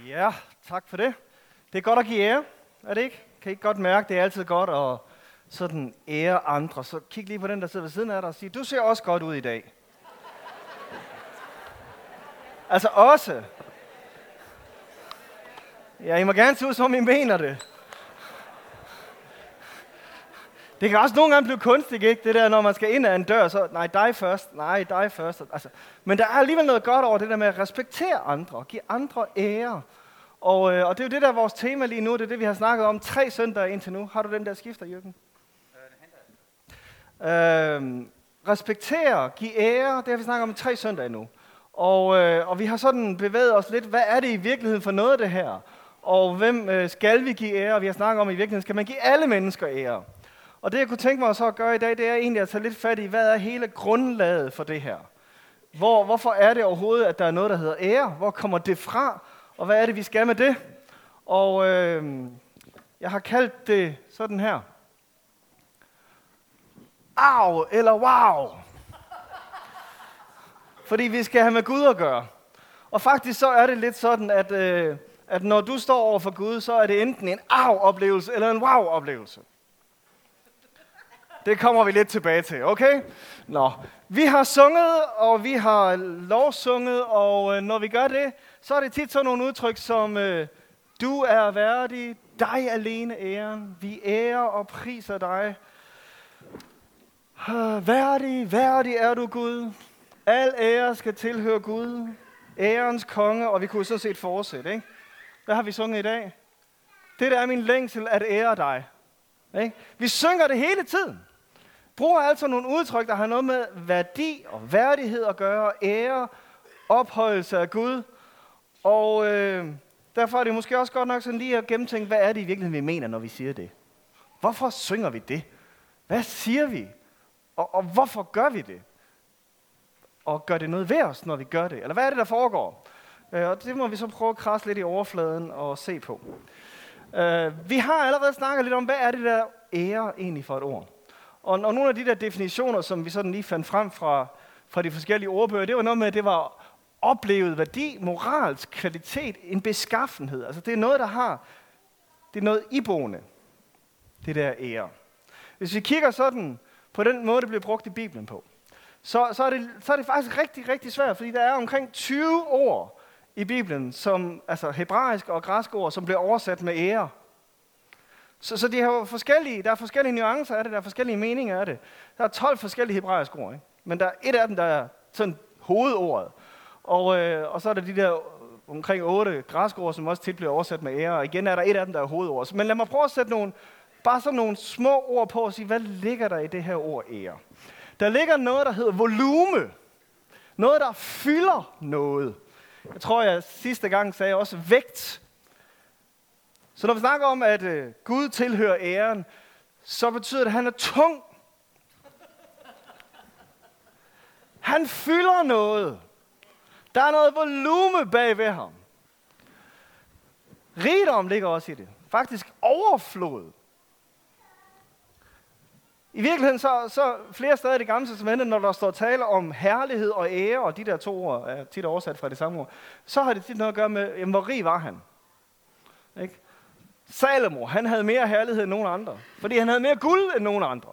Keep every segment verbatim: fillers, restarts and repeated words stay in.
Ja, tak for det. Det er godt at give ære, er det ikke? Kan I ikke godt mærke, det er altid godt at sådan ære andre. Så kig lige på den, der sidder ved siden af dig og sig, du ser også godt ud i dag. Altså også. Ja, I må gerne se ud, som I mener det. Det kan også nogle gange blive kunstigt, ikke? Det der, når man skal ind ad en dør, så nej, dig først, nej, dig først. Altså, men der er alligevel noget godt over det der med at respektere andre, og give andre ære. Og, øh, og det er jo det, der er vores tema lige nu, det er det, vi har snakket om tre søndage indtil nu. Har du den der skifter, Jørgen? Øh, respektere, give ære, det har vi snakket om i tre søndage nu. Og, øh, og vi har sådan bevæget os lidt, hvad er det i virkeligheden for noget det her? Og hvem øh, skal vi give ære? Vi har snakket om i virkeligheden, skal man give alle mennesker ære? Og det, jeg kunne tænke mig så at gøre i dag, det er egentlig at tage lidt fat i, hvad er hele grundlaget for det her? Hvor, hvorfor er det overhovedet, at der er noget, der hedder ære? Hvor kommer det fra? Og hvad er det, vi skal med det? Og øh, jeg har kaldt det sådan her. Au eller wow. Fordi vi skal have med Gud at gøre. Og faktisk så er det lidt sådan, at, øh, at når du står over for Gud, så er det enten en au-oplevelse eller en wow-oplevelse. Det kommer vi lidt tilbage til, okay? Nå, vi har sunget, og vi har lovsunget, og øh, når vi gør det, så er det tit sådan nogle udtryk som, øh, du er værdig, dig alene æren, vi ærer og priser dig. Øh, værdig, værdig er du Gud, al ære skal tilhøre Gud, ærens konge, og vi kunne så set fortsætte, ikke? Hvad har vi sunget i dag? Det der er min længsel at ære dig. Ikke? Vi synger det hele tiden. Bruger altså nogle udtryk, der har noget med værdi og værdighed at gøre, ære, ophøjelse af Gud. Og øh, derfor er det måske også godt nok sådan lige at gennemtænke, hvad er det i virkeligheden, vi mener, når vi siger det? Hvorfor synger vi det? Hvad siger vi? Og, og hvorfor gør vi det? Og gør det noget ved os, når vi gør det? Eller hvad er det, der foregår? Øh, og det må vi så prøve at krasse lidt i overfladen og se på. Øh, vi har allerede snakket lidt om, hvad er det der ære egentlig for et ord? Og, og nogle af de der definitioner, som vi sådan lige fandt frem fra, fra de forskellige ordbøger, det var noget med, at det var oplevet værdi, moralsk kvalitet, en beskaffenhed. Altså det er noget, der har, det er noget iboende, det der ære. Hvis vi kigger sådan på den måde, det bliver brugt i Bibelen på, så, så, er, det, så er det faktisk rigtig, rigtig svært, fordi der er omkring tyve ord i Bibelen, som, altså hebraiske og græske ord, som bliver oversat med ære. Så, så de har forskellige, der er forskellige nuancer af det, der er forskellige meninger af det. Der er tolv forskellige hebraiske ord, ikke? Men der er et af dem, der er sådan hovedordet. Og, øh, og så er der de der omkring otte græske ord, som også tit bliver oversat med ære. Og igen er der et af dem, der er hovedordet. Men lad mig prøve at sætte nogle, bare sådan nogle små ord på og sige, hvad ligger der i det her ord ære? Der ligger noget, der hedder volume. Noget, der fylder noget. Jeg tror, jeg sidste gang sagde også vægt. Så når vi snakker om, at øh, Gud tilhører æren, så betyder det, at han er tung. Han fylder noget. Der er noget volume bag ved ham. Rigdom ligger også i det. Faktisk overflod. I virkeligheden så, så flere steder i det gamle testamente, når der står tale om herlighed og ære, og de der to ord er tit oversat fra det samme ord, så har det tit noget at gøre med, jamen, hvor rig var han? Ikke? Salomo, han havde mere herlighed end nogen andre, fordi han havde mere guld end nogen andre.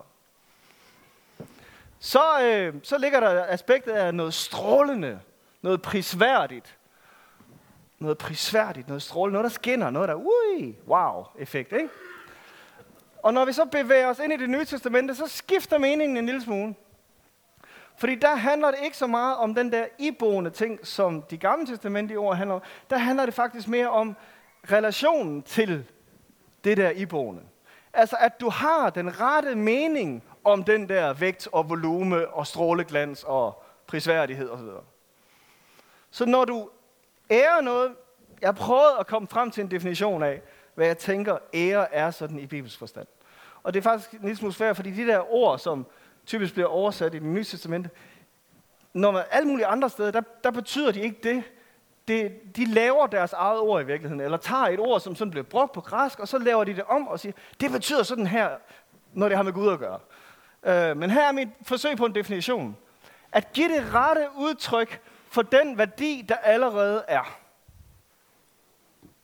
Så, øh, så ligger der aspektet af noget strålende, noget prisværdigt. Noget prisværdigt, noget strålende, noget der skinner, noget der, ui, wow-effekt, ikke? Og når vi så bevæger os ind i det nye testamente, så skifter meningen en lille smule. Fordi der handler det ikke så meget om den der iboende ting, som de gamle testamentlige ord handler om. Der handler det faktisk mere om relationen til det der iboende. Altså at du har den rette mening om den der vægt og volume og stråleglans og prisværdighed osv. Så når du ærer noget, jeg har prøvet at komme frem til en definition af, hvad jeg tænker ære er sådan i Bibels forstand. Og det er faktisk en lille smule svært, fordi de der ord, som typisk bliver oversat i det nye testamente, når man alle mulige andre steder, der, der betyder de ikke det. det. De laver deres eget ord i virkeligheden, eller tager et ord, som sådan bliver brugt på græsk, og så laver de det om og siger, det betyder sådan her, når det har med Gud at gøre. Øh, men her er mit forsøg på en definition. At give det rette udtryk for den værdi, der allerede er.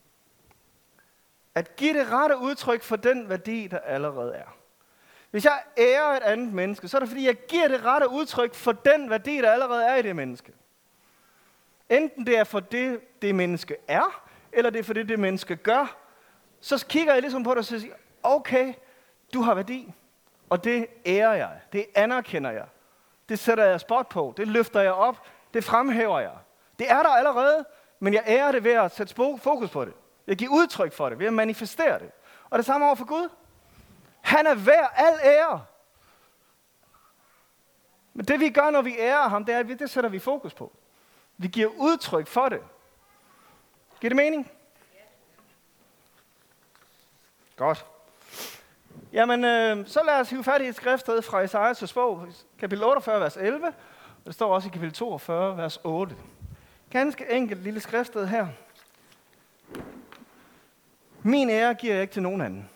At give det rette udtryk for den værdi, der allerede er. Hvis jeg ærer et andet menneske, så er det fordi, jeg giver det rette udtryk for den værdi, der allerede er i det menneske. Enten det er for det, det menneske er, eller det er for det, det menneske gør. Så kigger jeg ligesom på det og siger, okay, du har værdi, og det ærer jeg, det anerkender jeg. Det sætter jeg spot på, det løfter jeg op, det fremhæver jeg. Det er der allerede, men jeg ærer det ved at sætte fokus på det. Jeg giver udtryk for det, ved at manifestere det. Og det samme over for Gud. Han er værd al ære. Men det vi gør, når vi ærer ham, det er, at vi, det sætter vi fokus på. Vi giver udtryk for det. Giver det mening? Godt. Jamen, øh, så lad os hive fat i et skriftsted fra Esajas' bog, kapitel otteogfyrre, vers elleve. Og det står også i kapitel toogfyrre, vers otte. Ganske enkelt lille skriftsted her. Min ære giver jeg ikke til nogen anden.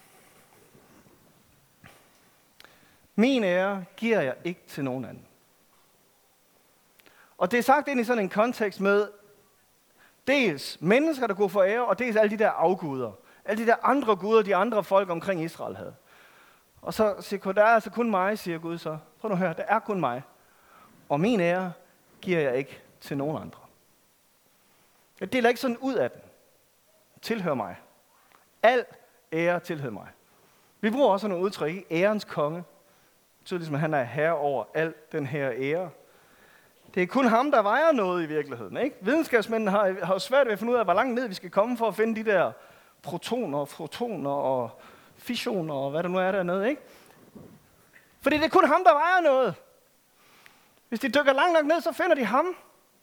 Min ære giver jeg ikke til nogen anden. Og det er sagt ind i sådan en kontekst med dels mennesker, der kunne få ære, og dels alle de der afguder. Alle de der andre guder, de andre folk omkring Israel havde. Og så siger Gud, der er altså kun mig, siger Gud så. Prøv nu at høre, der er kun mig. Og min ære giver jeg ikke til nogen andre. Jeg deler ikke sådan ud af den. Tilhør mig. Al ære tilhører mig. Vi bruger også nogle udtryk, ikke? Ærens konge. Det betyder ligesom, at han er herre over al den her ære. Det er kun ham, der vejer noget i virkeligheden. Ikke? Videnskabsmændene har, har svært ved at finde ud af, hvor langt ned vi skal komme for at finde de der protoner, fotoner og fissioner og hvad der nu er dernede. Ikke? Fordi det er kun ham, der vejer noget. Hvis de dykker langt nok ned, så finder de ham.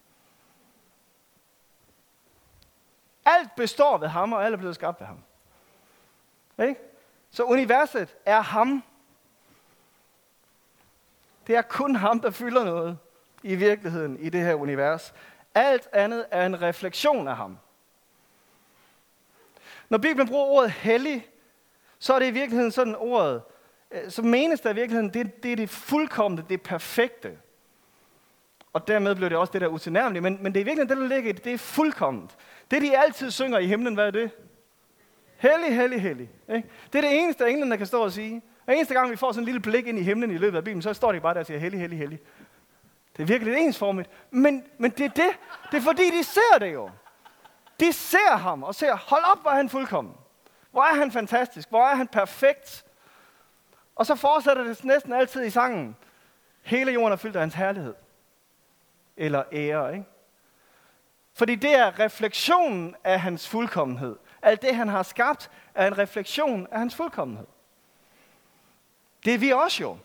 Alt består ved ham, og alt er blevet skabt ved ham. Ikke? Så universet er ham. Det er kun ham, der fylder noget i virkeligheden i det her univers. Alt andet er en refleksion af ham. Når Bibelen bruger ordet hellig, så er det i virkeligheden sådan ordet, så menes der i virkeligheden, det, det er det fuldkomne, det perfekte. Og dermed bliver det også det der utilnærmelige, men, men det er i virkeligheden det, der ligger i det, det er fuldkomment. Det de altid synger i himlen, hvad er det? Hellig, hellig, hellig. Ikke? Det er det eneste, englene kan stå og sige. Og eneste gang, vi får sådan en lille blik ind i himlen i løbet af Bibelen, så står de bare der og siger, hellig, hellig, hellig. Det er virkelig lidt ensformigt. Men, men det er det. Det er fordi, de ser det jo. De ser ham og ser, hold op, hvor er han fuldkommen. Hvor er han fantastisk. Hvor er han perfekt. Og så fortsætter det næsten altid i sangen. Hele jorden er fyldt af hans herlighed. Eller ære, ikke? Fordi det er refleksionen af hans fuldkommenhed. Alt det, han har skabt, er en refleksion af hans fuldkommenhed. Det er vi også jo.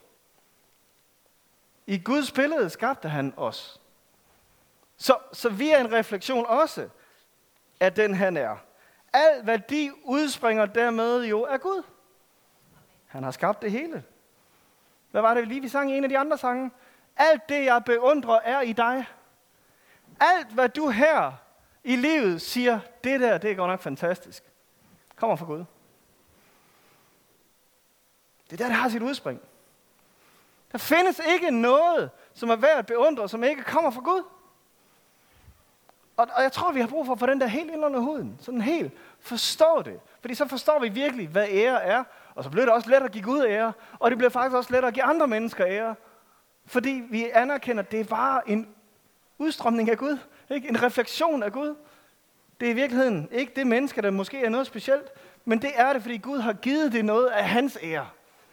I Guds billede skabte han os. Så, så vi er en refleksion også af den, han er. Al værdi udspringer dermed jo af Gud. Han har skabt det hele. Hvad var det lige, vi sang i en af de andre sange? Alt det, jeg beundrer, er i dig. Alt, hvad du her i livet siger, det der, det er godt nok fantastisk, kommer fra Gud. Det er der, der har sit udspring. Der findes ikke noget, som er værd at beundre, som ikke kommer fra Gud. Og, og jeg tror, vi har brug for at få den der helt ind under huden. Sådan helt forstå det. Fordi så forstår vi virkelig, hvad ære er. Og så bliver det også let at give Gud ære. Og det bliver faktisk også let at give andre mennesker ære. Fordi vi anerkender, at det er bare en udstrømning af Gud. Ikke? En refleksion af Gud. Det er i virkeligheden ikke det menneske, der måske er noget specielt. Men det er det, fordi Gud har givet det noget af hans ære.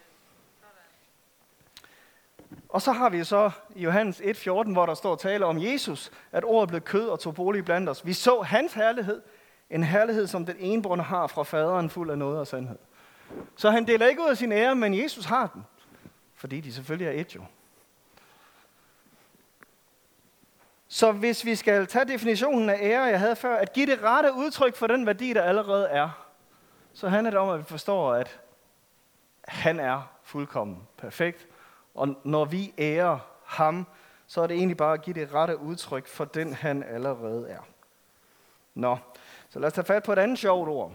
Og så har vi så i Johannes et fjorten, hvor der står tale om Jesus, at ordet blev kød og tog bolig blandt os. Vi så hans herlighed, en herlighed, som den enbrønde har fra faderen, fuld af noget og sandhed. Så han deler ikke ud af sin ære, men Jesus har den, fordi de selvfølgelig er et jo. Så hvis vi skal tage definitionen af ære, jeg havde før, at give det rette udtryk for den værdi, der allerede er, så handler det om, at vi forstår, at han er fuldkommen perfekt. Og når vi ærer ham, så er det egentlig bare at give det rette udtryk for den, han allerede er. Nå, så lad os tage fat på et andet sjovt ord.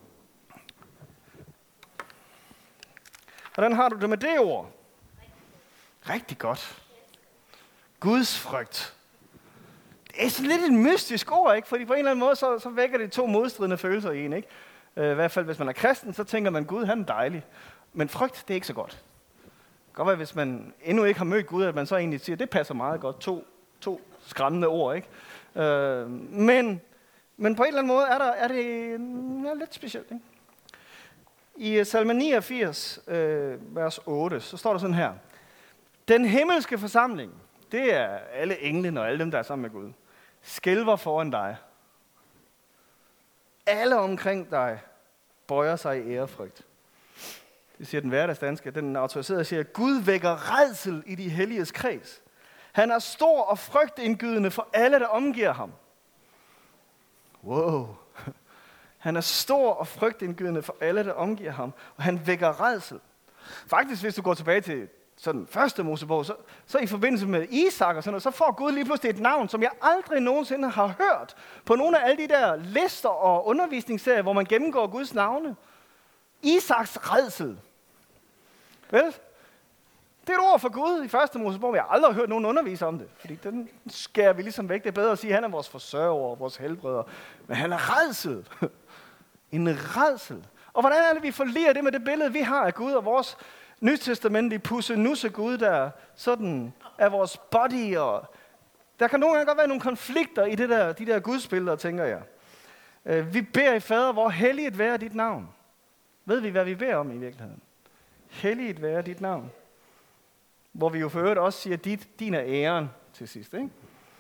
Hvordan har du det med det ord? Rigtig godt. Guds frygt. Det er sådan lidt et mystisk ord, ikke? Fordi på en eller anden måde, så, så vækker det to modstridende følelser i en, ikke? Øh, I hvert fald, hvis man er kristen, så tænker man, Gud, han er dejlig. Men frygt, det er ikke så godt. Det kan godt være, hvis man endnu ikke har mødt Gud, at man så egentlig siger, det passer meget godt. To, to skræmmende ord, ikke? Øh, men, men på en eller anden måde er, der, er det ja, lidt specielt, ikke? I salme niogfirs, øh, vers otte, så står der sådan her. Den himmelske forsamling, det er alle englene og alle dem, der er sammen med Gud, skælver foran dig. Alle omkring dig bøjer sig i ærefrygt. Det siger den hverdagsdanske. Den autoriserede siger, Gud vækker rædsel i de helliges kreds. Han er stor og frygtindgydende for alle, der omgiver ham. Wow. Han er stor og frygtindgydende for alle, der omgiver ham. Og han vækker rædsel. Faktisk, hvis du går tilbage til sådan første Mosebog, så, så i forbindelse med Isak og sådan noget, så får Gud lige pludselig et navn, som jeg aldrig nogensinde har hørt på nogle af alle de der lister og undervisningsserier, hvor man gennemgår Guds navne. Isaks rædsel. Vel? Det er et ord for Gud i første Mosebog, men jeg har aldrig hørt nogen undervise om det, fordi den skærer vi ligesom væk. Det er bedre at sige, at han er vores forsørger og vores helbreder. Men han er rædsel. En rædsel. Og hvordan er det, vi forliger det med det billede, vi har af Gud og vores nytestamentlige pusse-nusse Gud, der sådan er vores body. Og der kan nogle gange godt være nogle konflikter i det der, de der gudsbilleder, tænker jeg. Vi beder i fader, hvor helliget være dit navn. Ved vi, hvad vi beder om i virkeligheden? Helliget være dit navn. Hvor vi jo for øvrigt også siger, dit, din er æren til sidst, ikke?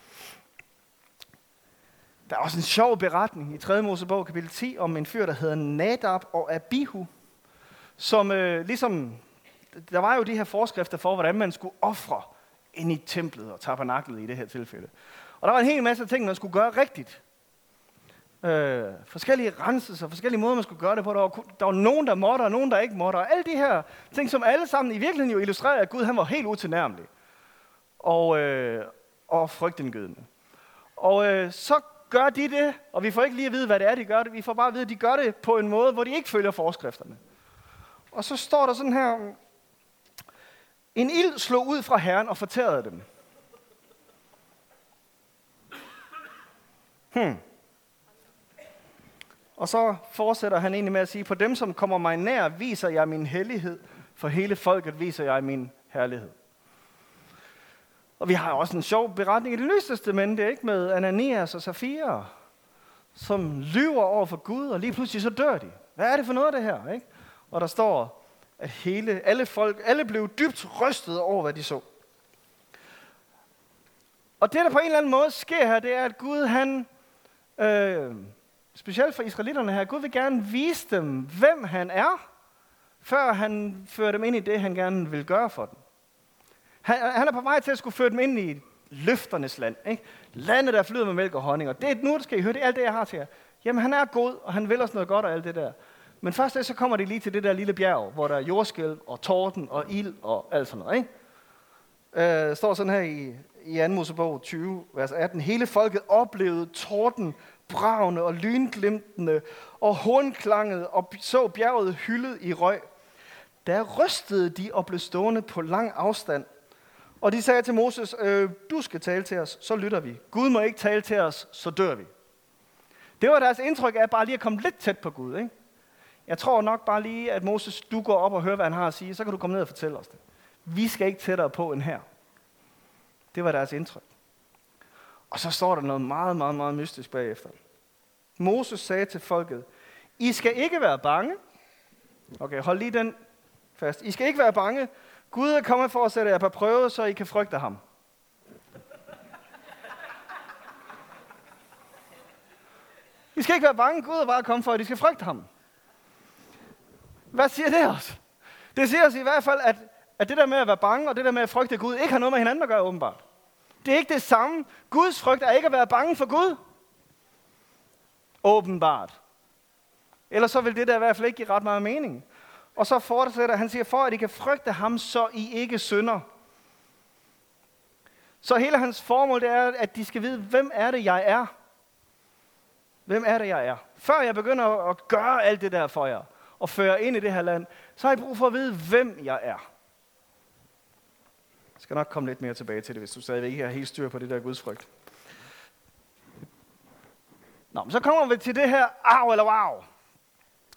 Der er også en sjov beretning i tredje Mosebog, kapitel ti, om en fyr, der hedder Nadab og Abihu, som øh, ligesom, der var jo de her forskrifter for, hvordan man skulle ofre ind i templet og tabernaklet i det her tilfælde. Og der var en hel masse ting, man skulle gøre rigtigt. Øh, forskellige renselser, forskellige måder, man skulle gøre det på. Der var, der var nogen, der måtte, og nogen, der ikke måtte. Og alle de her ting, som alle sammen i virkeligheden jo illustrerer, at Gud han var helt utilnærmelig. Og, øh, og frygtindgydende. Og øh, så gør de det, og vi får ikke lige at vide, hvad det er, de gør det. Vi får bare at vide, at de gør det på en måde, hvor de ikke følger forskrifterne. Og så står der sådan her, en ild slog ud fra Herren og fortærede dem. Hmm. Og så fortsætter han egentlig med at sige, på dem, som kommer mig nær, viser jeg min hellighed. For hele folket viser jeg min herlighed. Og vi har også en sjov beretning i Det Nye Testamente, ikke, med Ananias og Safira, som lyver over for Gud, og lige pludselig så dør de. Hvad er det for noget af det her? Ikke? Og der står, at hele, alle folk, alle blev dybt rystet over, hvad de så. Og det, der på en eller anden måde sker her, det er, at Gud, han, øh, specielt for israelitterne her, Gud vil gerne vise dem, hvem han er, før han fører dem ind i det, han gerne vil gøre for dem. Han, han er på vej til at skulle føre dem ind i løfternes land. Ikke? Landet, der flyder med mælk og honning. Og det er nu, skal I høre, det er alt det, jeg har til jer. Jamen, han er god, og han vil os noget godt og alt det der. Men først så kommer det lige til det der lille bjerg, hvor der er jordskælv og torden og ild og alt sådan noget. Ikke? Øh, står sådan her i, i anden Mosebog tyve, vers atten. Hele folket oplevede torden, bragende og lynglimtende og hornklanget og så bjerget hyldet i røg. Der rystede de og blev stående på lang afstand. Og de sagde til Moses, øh, du skal tale til os, så lytter vi. Gud må ikke tale til os, så dør vi. Det var deres indtryk af bare lige at komme lidt tæt på Gud. Ikke? Jeg tror nok bare lige, at Moses, du går op og hører, hvad han har at sige, så kan du komme ned og fortælle os det. Vi skal ikke tættere på end her. Det var deres indtryk. Og så står der noget meget, meget, meget mystisk bagefter. Moses sagde til folket, I skal ikke være bange. Okay, hold lige den fast. I skal ikke være bange. Gud er kommet for at sætte jer på prøve, så I kan frygte ham. I skal ikke være bange. Gud er bare kommet for, at I skal frygte ham. Hvad siger det os? Det siger os i hvert fald, at, at det der med at være bange og det der med at frygte Gud, ikke har noget med hinanden at gøre, åbenbart. Det er ikke det samme. Guds frygt er ikke at være bange for Gud. Åbenbart. Ellers så vil det der i hvert fald ikke give ret meget mening. Og så fortsætter han siger, for at I kan frygte ham, så I ikke synder. Så hele hans formål det er, at de skal vide, hvem er det, jeg er? Hvem er det, jeg er? Før jeg begynder at gøre alt det der for jer, og føre ind i det her land, så har I brug for at vide, hvem jeg er. Jeg skal nok komme lidt mere tilbage til det, hvis du stadigvæk ikke har helt styr på det der gudsfrygt. Nå, men så kommer vi til det her, au eller wow.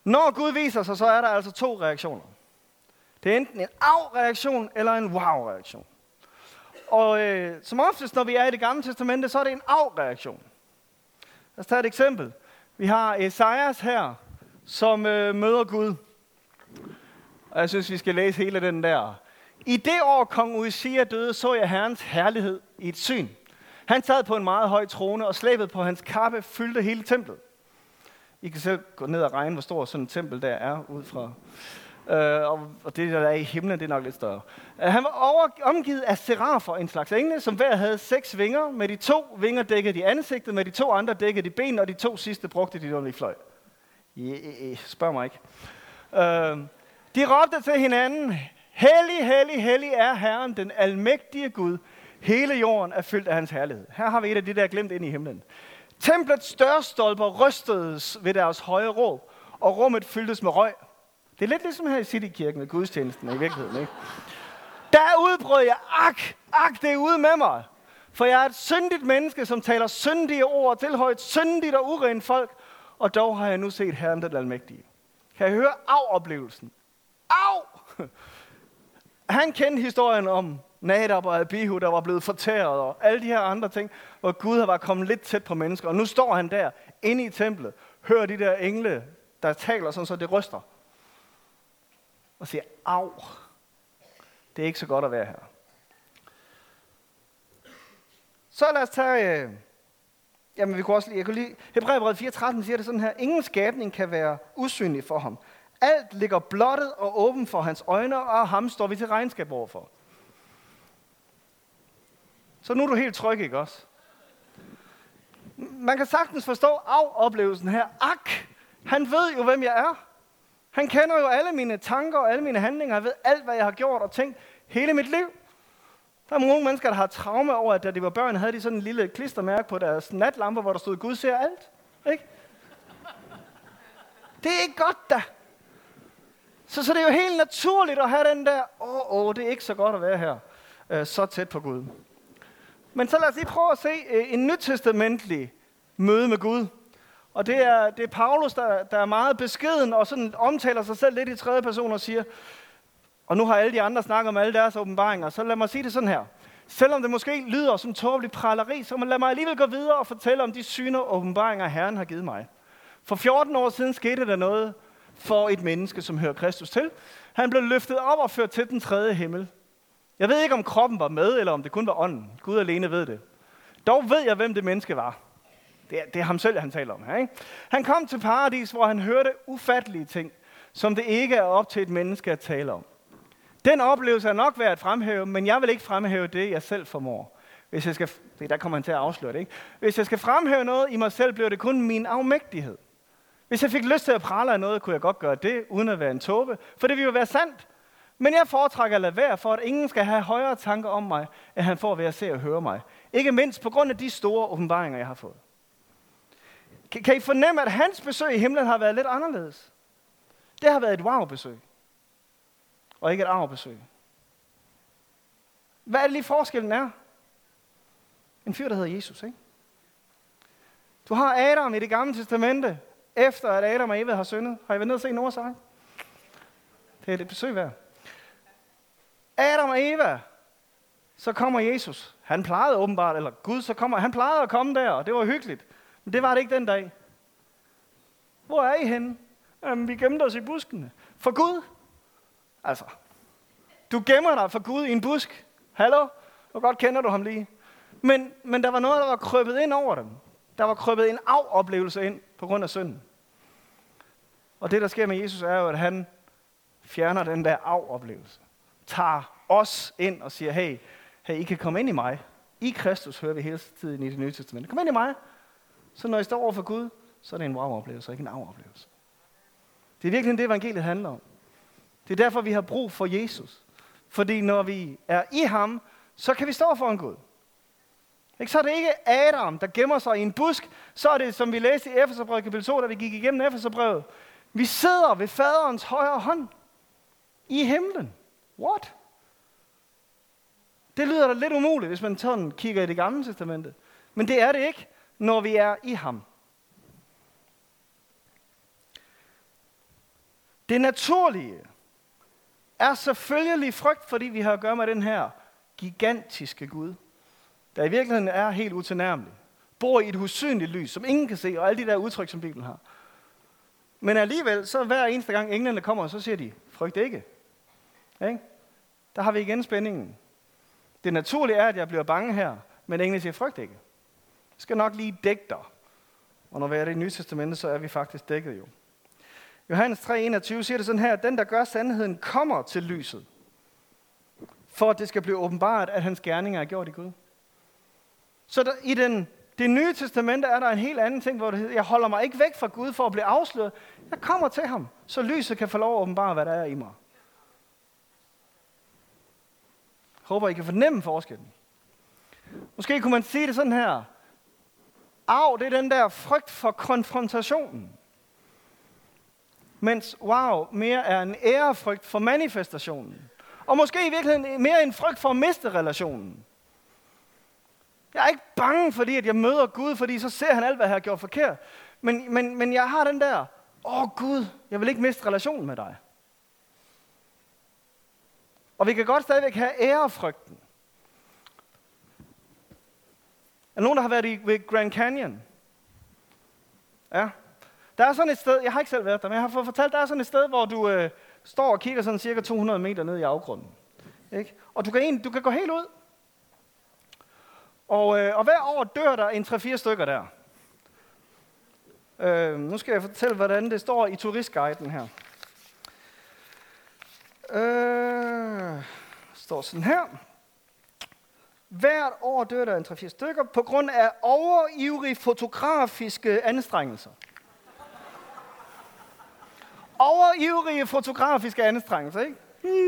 Når Gud viser sig, så er der altså to reaktioner. Det er enten en af-reaktion eller en wow-reaktion. Og øh, som oftest, når vi er i Det Gamle Testamente, så er det en af-reaktion. Lad os tage et eksempel. Vi har Esajas her, som øh, møder Gud. Og jeg synes, vi skal læse hele den der. I det år, kong Uzia døde, så jeg Herrens herlighed i et syn. Han sad på en meget høj trone, og slæbet på hans kappe fyldte hele templet. I kan selv gå ned og regne, hvor stor sådan et tempel der er, ud fra. Øh, og, og det, der er i himlen, det er nok lidt større. Uh, han var over, omgivet af serafer, en slags engle, som hver havde seks vinger. Med de to vinger dækkede de ansigtet, med de to andre dækkede de ben, og de to sidste brugte de, når de fløj. Yeah, spørg mig ikke. Uh, de råbte til hinanden, hellig, hellig, hellig er Herren, den almægtige Gud. Hele jorden er fyldt af hans herlighed. Her har vi et af de der glemt ind i himlen. Templets dørstolper rystedes ved deres høje råb, og rummet fyldtes med røg. Det er lidt ligesom her i Citykirken med gudstjenesten i virkeligheden, ikke? Der udbrød jeg, ak, ak, det er ude med mig. For jeg er et syndigt menneske, som taler syndige ord og tilhøjt syndigt og urent folk, og dog har jeg nu set Herren den almægtige. Kan jeg høre af-oplevelsen? Au! Han kendte historien om Nadab og Abihu, der var blevet fortæret, og alle de her andre ting, hvor Gud var kommet lidt tæt på mennesker. Og nu står han der, inde i templet, hører de der engle, der taler sådan, så det ryster. Og siger, au, det er ikke så godt at være her. Så lad os tage, øh, jamen vi kunne også lige, jeg kunne lige, Hebræerbrevet fire tretten siger det sådan her, ingen skabning kan være usynlig for ham. Alt ligger blottet og åben for hans øjne, og ham står vi til regnskab overfor. Så nu er du helt tryg, ikke også? Man kan sagtens forstå af-oplevelsen her. Ak, han ved jo, hvem jeg er. Han kender jo alle mine tanker og alle mine handlinger. Han ved alt, hvad jeg har gjort og tænkt hele mit liv. Der er nogle mennesker, der har traume over, at da de var børn, havde de sådan en lille klistermærke på deres natlamper, hvor der stod, Gud ser alt. Ikke? Det er ikke godt da. Så, så det er jo helt naturligt at have den der, åh, åh, det er ikke så godt at være her, øh, så tæt på Gud. Men så lad os lige prøve at se øh, en nytestamentlig møde med Gud. Og det er, det er Paulus, der, der er meget beskeden og sådan omtaler sig selv lidt i tredje person og siger, og nu har alle de andre snakket om alle deres åbenbaringer, så lad mig sige det sådan her. Selvom det måske lyder som tåbelig praleri, så lad mig alligevel gå videre og fortælle om de syner og åbenbaringer, Herren har givet mig. For fjorten år siden skete der noget for et menneske, som hører Kristus til. Han blev løftet op og ført til den tredje himmel. Jeg ved ikke, om kroppen var med, eller om det kun var ånden. Gud alene ved det. Dog ved jeg, hvem det menneske var. Det er, det er ham selv, han taler om her. Ikke? Han kom til paradis, hvor han hørte ufattelige ting, som det ikke er op til et menneske at tale om. Den oplevelse er nok værd at fremhæve, men jeg vil ikke fremhæve det, jeg selv formår. Hvis jeg skal, der kommer han til at afsløre det, ikke? Hvis jeg skal fremhæve noget i mig selv, bliver det kun min afmægtighed. Hvis jeg fik lyst til at prale af noget, kunne jeg godt gøre det, uden at være en tåbe, for det ville jo være sandt. Men jeg foretrækker at lade være, for at ingen skal have højere tanker om mig, end han får ved at se og høre mig. Ikke mindst på grund af de store åbenbaringer, jeg har fået. Kan, kan I fornemme, at hans besøg i himlen har været lidt anderledes? Det har været et wow-besøg, og ikke et arv-besøg. Hvad er det lige forskellen er? En fyr, der hedder Jesus, ikke? Du har Adam i Det Gamle Testamente, efter at Adam og Eva har syndet. Har I været nede og se Noahs ark? Det er et besøg værd. Adam og Eva, så kommer Jesus. Han plejede åbenbart, eller Gud, så kommer han plejede at komme der, og det var hyggeligt. Men det var det ikke den dag. Hvor er I henne? Jamen, vi gemte os i buskene. For Gud? Altså, du gemmer dig for Gud i en busk. Hallo? Hvor godt kender du ham lige? Men, men der var noget, der var krøbet ind over dem. Der var krøbet en af-oplevelse ind på grund af synden. Og det, der sker med Jesus, er jo, at han fjerner den der af-oplevelse. Tager os ind og siger, hey, hey, I kan komme ind i mig. I Kristus hører vi hele tiden i Det Nye Testamente. Kom ind i mig. Så når I står over for Gud, så er det en wow-oplevelse, ikke en af-oplevelse. Det er virkelig det, evangeliet handler om. Det er derfor, vi har brug for Jesus. Fordi når vi er i ham, så kan vi stå for en Gud. Ikke? Så er det ikke Adam, der gemmer sig i en busk. Så er det, som vi læste i Efeserbrevet kapitel to, da vi gik igennem Efeserbrevet. Vi sidder ved faderens højre hånd i himlen. What? Det lyder da lidt umuligt, hvis man sådan kigger i Det Gamle Testamente. Men det er det ikke, når vi er i ham. Det naturlige er selvfølgelig frygt, fordi vi har at gøre med den her gigantiske Gud, der i virkeligheden er helt utilnærmelig. Bor i et usynligt lys, som ingen kan se, og alle de der udtryk, som Bibelen har. Men alligevel, så hver eneste gang englene kommer, så siger de, frygt ikke. ikke. Der har vi igen spændingen. Det naturlige er, at jeg bliver bange her, men englene siger, frygt ikke. Jeg skal nok lige dække dig. Og når vi er det i Nye Testamente, så er vi faktisk dækket jo. Johannes tre enogtyve siger det sådan her, at den, der gør sandheden, kommer til lyset, for at det skal blive åbenbart, at hans gerninger er gjort i Gud. Så der, i den, det Nye Testamente er der en helt anden ting, hvor det hedder, jeg holder mig ikke væk fra Gud for at blive afsløret. Jeg kommer til ham, så lyset kan få lov at åbenbare, hvad der er i mig. Håber, I kan fornemme forskellen. Måske kunne man sige det sådan her. Arv, det er den der frygt for konfrontationen. Mens wow, mere er en ærefrygt for manifestationen. Og måske i virkeligheden mere en frygt for at miste relationen. Jeg er ikke bange, fordi at jeg møder Gud, fordi så ser han alt, hvad jeg har gjort forkert. Men, men, men jeg har den der, åh Gud, jeg vil ikke miste relationen med dig. Og vi kan godt stadigvæk have ærefrygten. Er der nogen, der har været i, ved Grand Canyon? Ja. Der er sådan et sted, jeg har ikke selv været der, men jeg har fået fortalt, der er sådan et sted, hvor du øh, står og kigger sådan cirka to hundrede meter ned i afgrunden. Ikke? Og du kan, en, du kan gå helt ud. Og, øh, og hver år dør der en tre fire stykker der. Øh, nu skal jeg fortælle, hvordan det står i turistguiden her. Øh, står sådan her. Hvert år dør der en tre fire stykker på grund af overivrige fotografiske anstrengelser. Overivrige fotografiske anstrengelser, ikke?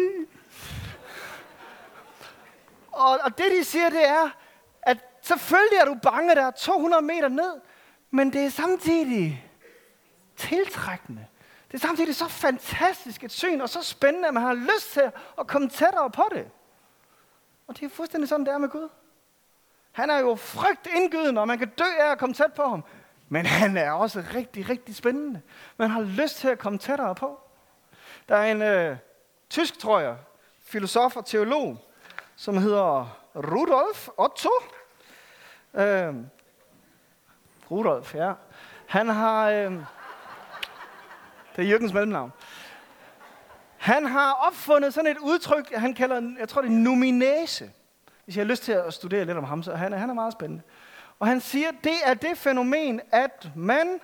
Og, og det de siger, det er, at selvfølgelig er du bange, der er to hundrede meter ned, men det er samtidig tiltrækkende. Det er samtidig så fantastisk et syn, og så spændende, at man har lyst til at komme tættere på det. Og det er fuldstændig sådan, det er med Gud. Han er jo frygtindgydende, og man kan dø af at komme tæt på ham. Men han er også rigtig, rigtig spændende. Man har lyst til at komme tættere på. Der er en øh, tysk, tror jeg, filosof og teolog, som hedder Rudolf Otto. Øh, Rudolf, ja. Han har... Øh, det er Jørgens mellemnavn. Han har opfundet sådan et udtryk, han kalder, jeg tror det er numinese. Hvis jeg har lyst til at studere lidt om ham, så han er, han er meget spændende. Og han siger, det er det fænomen, at man,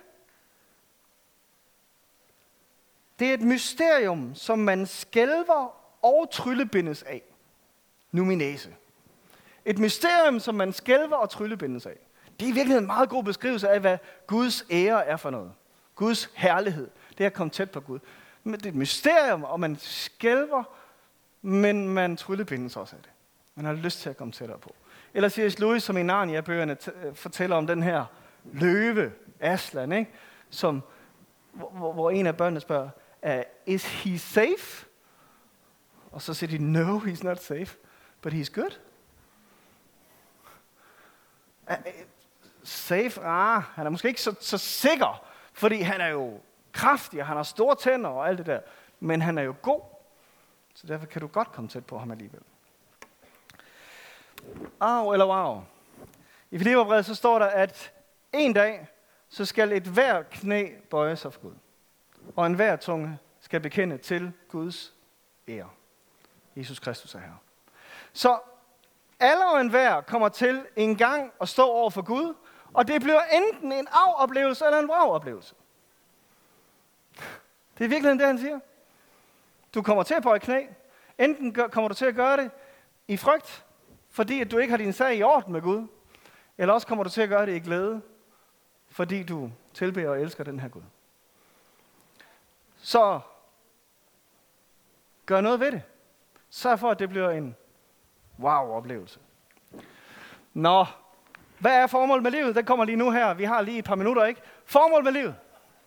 det er et mysterium, som man skælver og tryllebindes af. Numinese. Et mysterium, som man skælver og tryllebindes af. Det er i virkeligheden en meget god beskrivelse af, hvad Guds ære er for noget. Guds herlighed. Det er at komme tæt på Gud. Men det er et mysterium, og man skælver, men man tryllebindes også af det. Man har lyst til at komme tættere på. Eller C S Lewis, som i Narnia-bøgerne t- fortæller om den her løve, Aslan, ikke? Som, hvor, hvor en af børnene spørger, uh, is he safe? Og så siger de, no, he's not safe, but he's good. Uh, safe? Ah, han er måske ikke så, så sikker, fordi han er jo kraftig, og han har store tænder og alt det der. Men han er jo god, så derfor kan du godt komme tæt på ham alligevel. Au eller wow. I Filipperbrevet så står der, at en dag, så skal et hver knæ bøje sig for Gud. Og en hver tunge skal bekende til Guds ære. Jesus Kristus er Herre. Så alle og enhver kommer til en gang at stå over for Gud, og det bliver enten en af-oplevelse eller en wow-oplevelse. Det er virkelig det, han siger. Du kommer til at bøje knæ. Enten gør, kommer du til at gøre det i frygt, fordi at du ikke har din sag i orden med Gud. Eller også kommer du til at gøre det i glæde, fordi du tilbeder og elsker den her Gud. Så gør noget ved det. Sørg for, at det bliver en wow-oplevelse. Nå, hvad er formålet med livet? Den kommer lige nu her. Vi har lige et par minutter, ikke? Formålet med livet.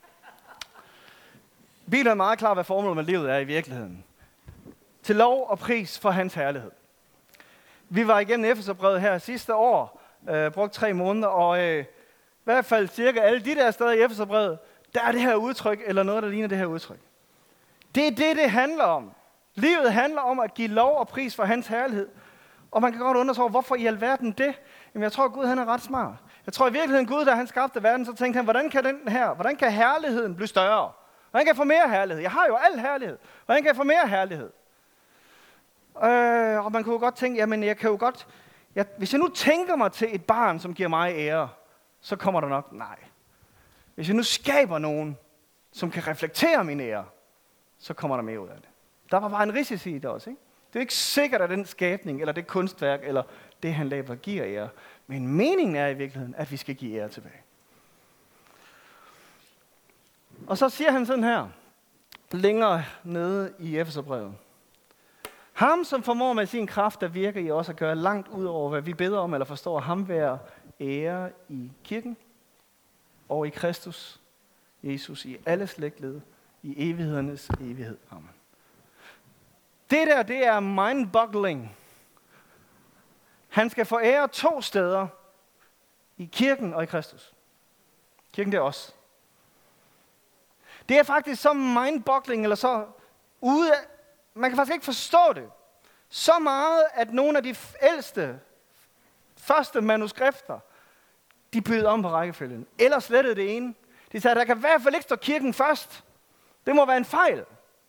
Bibelen er meget klar, hvad formålet med livet er i virkeligheden. Til lov og pris for hans herlighed. Vi var igennem Efeserbrevet her sidste år, øh, brugt tre måneder, og øh, i hvert fald cirka alle de der steder i Efeserbrevet, der er det her udtryk, eller noget, der ligner det her udtryk. Det er det, det handler om. Livet handler om at give lov og pris for hans herlighed. Og man kan godt undre sig over, hvorfor i alverden det? Jamen jeg tror, at Gud han er ret smart. Jeg tror i virkeligheden, Gud, da han skabte verden, så tænkte han, hvordan kan den her, hvordan kan herligheden blive større? Hvordan kan jeg få mere herlighed? Jeg har jo al herlighed. Hvordan kan jeg få mere herlighed? Øh, og man kunne jo godt tænke, jamen jeg kan jo godt, jeg, hvis jeg nu tænker mig til et barn, som giver mig ære, så kommer der nok nej. Hvis jeg nu skaber nogen, som kan reflektere min ære, så kommer der mere ud af det. Der var bare en risici i det også, ikke? Det er ikke sikkert, at den skabning, eller det kunstværk, eller det han laver, giver ære. Men meningen er i virkeligheden, at vi skal give ære tilbage. Og så siger han sådan her, længere nede i Efeserbrevet. Ham, som formår med sin kraft at virke i os at gøre langt ud over, hvad vi beder om eller forstår, ham være ære i kirken og i Kristus, Jesus, i alle slægtled, i evighedernes evighed. Amen. Det der, det er mind-boggling. Han skal få ære to steder, i kirken og i Kristus. Kirken, det er os. Det er faktisk så mind-boggling, eller så ude af, man kan faktisk ikke forstå det. Så meget, at nogle af de ældste, første manuskripter, de byggede om på rækkefølgen. Eller slettede det ene. De sagde, at der kan i hvert fald ikke stå kirken først. Det må være en fejl.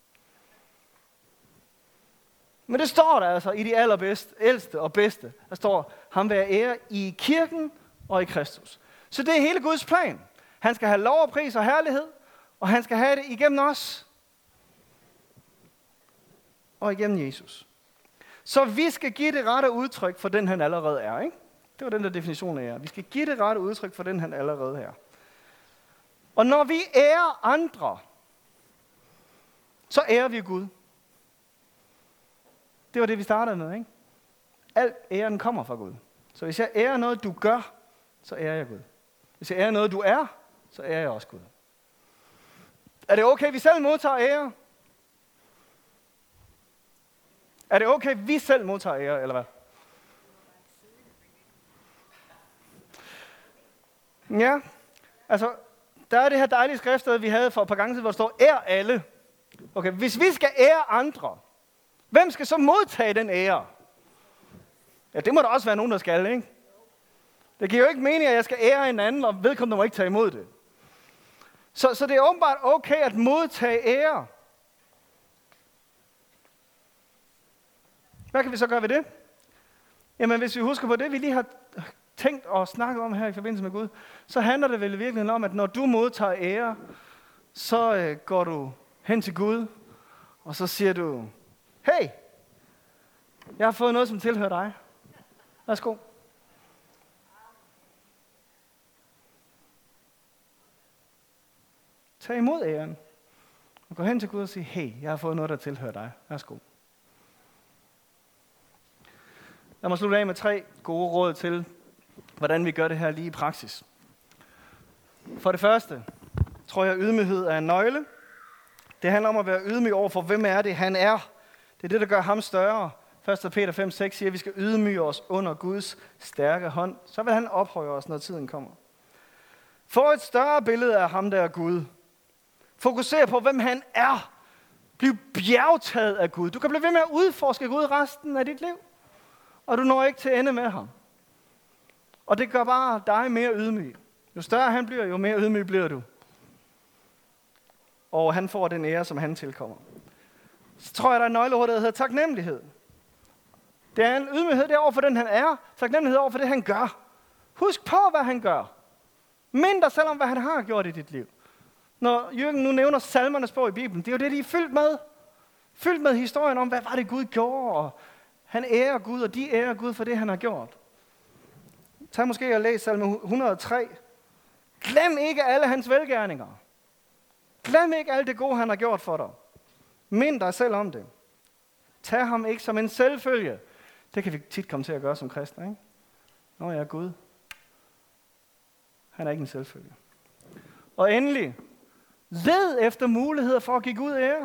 Men det står der altså i de allerbedste, ældste og bedste. Der står, ham være ære i kirken og i Kristus. Så det er hele Guds plan. Han skal have lov og pris og herlighed, og han skal have det igennem os. Og igennem Jesus. Så vi skal give det rette udtryk for den, han allerede er. Ikke? Det var den der definition af ære. Vi skal give det rette udtryk for den, han allerede er. Og når vi ærer andre, så ærer vi Gud. Det var det, vi startede med, ikke? Al æren kommer fra Gud. Så hvis jeg ærer noget, du gør, så ærer jeg Gud. Hvis jeg ærer noget, du er, så ærer jeg også Gud. Er det okay, vi selv modtager ære? Er det okay, vi selv modtager ære, eller hvad? Ja, altså, der er det her dejlige skriftsted, vi havde for et par gange siden, hvor der står, ær alle. Okay, hvis vi skal ære andre, hvem skal så modtage den ære? Ja, det må der også være nogen, der skal, ikke? Det giver jo ikke mening, at jeg skal ære en anden, og vedkommende må ikke tage imod det. Så, så det er åbenbart okay at modtage ære. Hvad kan vi så gøre ved det? Jamen, hvis vi husker på det, vi lige har tænkt og snakket om her i forbindelse med Gud, så handler det vel i virkeligheden om, at når du modtager ære, så øh, går du hen til Gud, og så siger du, hey, jeg har fået noget, som tilhører dig. Værsgo. Tag imod æren, og gå hen til Gud og sige, hey, jeg har fået noget, der tilhører dig. Værsgo. Lad mig slutte af med tre gode råd til, hvordan vi gør det her lige i praksis. For det første, tror jeg, at ydmyghed er en nøgle. Det handler om at være ydmyg over for, hvem er det, han er. Det er det, der gør ham større. første Peter fem seks siger, at vi skal ydmyge os under Guds stærke hånd. Så vil han ophøje os, når tiden kommer. Få et større billede af ham, der er Gud. Fokuser på, hvem han er. Bliv bjergtaget af Gud. Du kan blive ved med at udforske Gud resten af dit liv. Og du når ikke til ende med ham. Og det gør bare dig mere ydmyg. Jo større han bliver, jo mere ydmyg bliver du. Og han får den ære, som han tilkommer. Så tror jeg, der er en nøgleord, der hedder taknemmelighed. Det er en ydmyghed derovre for den, han er. Taknemmelighed over for det, han gør. Husk på, hvad han gør. Mind dig selv om, hvad han har gjort i dit liv. Når Jürgen nu nævner salmernes bog i Bibelen, det er jo det, de er fyldt med. Fyldt med historien om, hvad var det Gud gjorde, og han ærer Gud, og de ærer Gud for det, han har gjort. Tag måske og læs salme et hundrede og tre. Glem ikke alle hans velgerninger. Glem ikke alt det gode, han har gjort for dig. Mind dig selv om det. Tag ham ikke som en selvfølge. Det kan vi tit komme til at gøre som kristne, ikke? Nå ja, Gud. Han er ikke en selvfølge. Og endelig, led efter muligheder for at give Gud ære.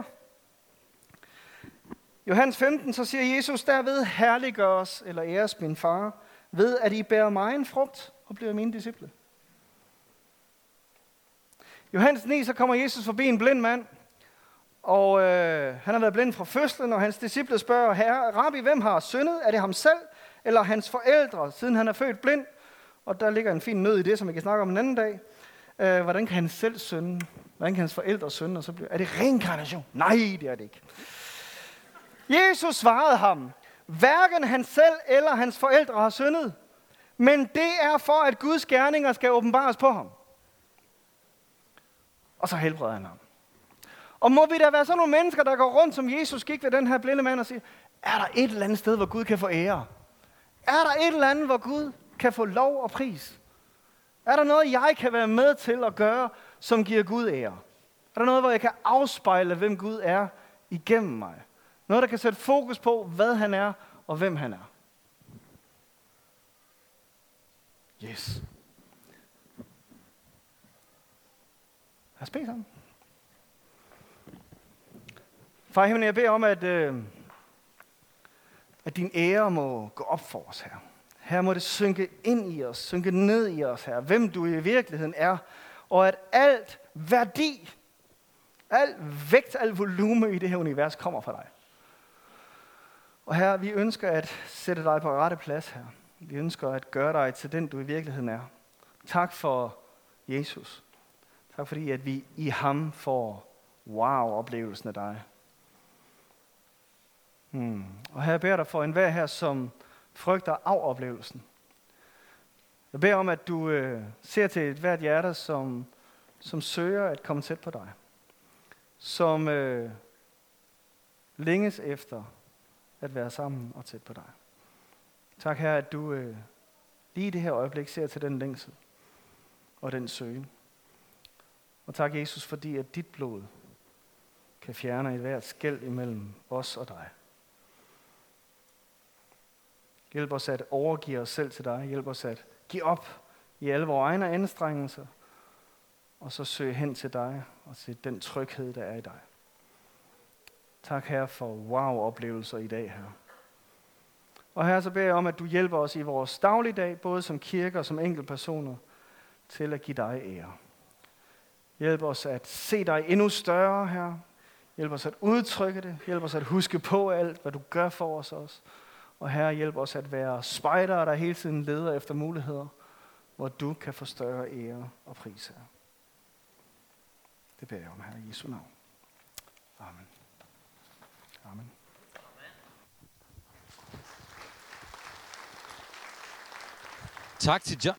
Johannes femten, så siger Jesus, derved herliggøres, eller æres min far, ved at I bærer mig en frugt og bliver mine disciple. Johannes ni, så kommer Jesus forbi en blind mand, Og øh, han har været blind fra fødslen, og hans disciple spørger, herre, rabbi, hvem har syndet? Er det ham selv, eller hans forældre, siden han er født blind? Og der ligger en fin nød i det, som vi kan snakke om en anden dag. Øh, hvordan kan han selv synde? Hvordan kan hans forældre synde? Og så bliver, er det reinkarnation? Nej, det er det ikke. Jesus svarede ham, hverken han selv eller hans forældre har syndet, men det er for, at Guds gerninger skal åbenbares på ham. Og så helbreder han ham. Og må vi da være sådan nogle mennesker, der går rundt, som Jesus gik ved den her blinde mand og siger, er der et eller andet sted, hvor Gud kan få ære? Er der et eller andet, hvor Gud kan få lov og pris? Er der noget, jeg kan være med til at gøre, som giver Gud ære? Er der noget, hvor jeg kan afspejle, hvem Gud er igennem mig? Noget, der kan sætte fokus på, hvad han er og hvem han er. Yes. Lad os bede sammen. Far i himlen, jeg beder om, at, øh, at din ære må gå op for os her. Her må det synke ind i os, synke ned i os her, hvem du i virkeligheden er, og at alt værdi, al vægt, al volume i det her univers kommer fra dig. Og her, vi ønsker at sætte dig på rette plads her. Vi ønsker at gøre dig til den, du i virkeligheden er. Tak for Jesus. Tak fordi, at vi i ham får wow-oplevelsen af dig. Hmm. Og her beder jeg dig for enhver her, som frygter af-oplevelsen. Jeg beder om, at du øh, ser til et hvert hjerte, som, som søger at komme tæt på dig. Som øh, længes efter at være sammen og tæt på dig. Tak her, at du øh, lige i det her øjeblik ser til den længsel og den søgen. Og tak, Jesus, fordi at dit blod kan fjerne et hvert skel imellem os og dig. Hjælp os at overgive os selv til dig. Hjælp os at give op i alle vores egne anstrengelser. Og så søge hen til dig og til den tryghed, der er i dig. Tak, Herre, for wow-oplevelser i dag, Herre. Og Herre, så beder jeg om, at du hjælper os i vores dagligdag, både som kirke og som enkeltpersoner, til at give dig ære. Hjælp os at se dig endnu større, Herre. Hjælp os at udtrykke det. Hjælp os at huske på alt, hvad du gør for os også. Og Herre, hjælp os at være spejdere, der hele tiden leder efter muligheder, hvor du kan få større ære og pris, Herre. Det beder jeg om, Herre, i Jesu navn. Amen. Amen. Tak til John.